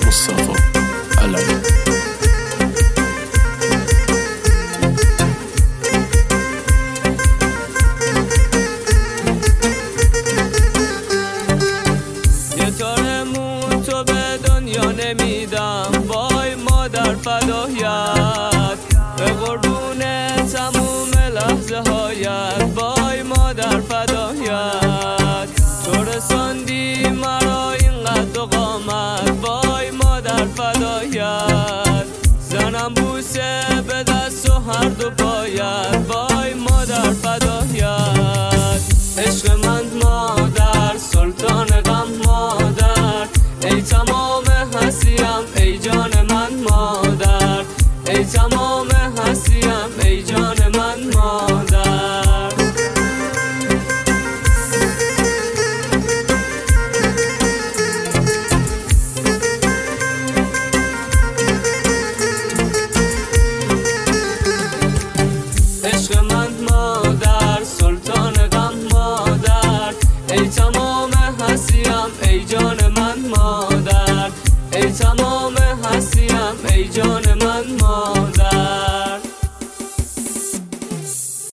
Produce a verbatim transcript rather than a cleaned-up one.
مصطفی علوی. یه تارمون تو به دنیا نمیدم، وای مادر فدایت، به قربون تموم لحظه هایت، وای مادر فدایت. تو رساندی مرا اینقدر قامت، وای مادر فدایت. زنم بوسه به دست و هر دو پایت، وای مادر فدایت. عشق من مادر، سلطان غم مادر، ای تمام هستیم ای جان من مادر، ای تمام هستیم ای جان من مادر. عشق من مادر، سلطان غم مادر، ای تمام هستیم ای جان من مادر، ای تمام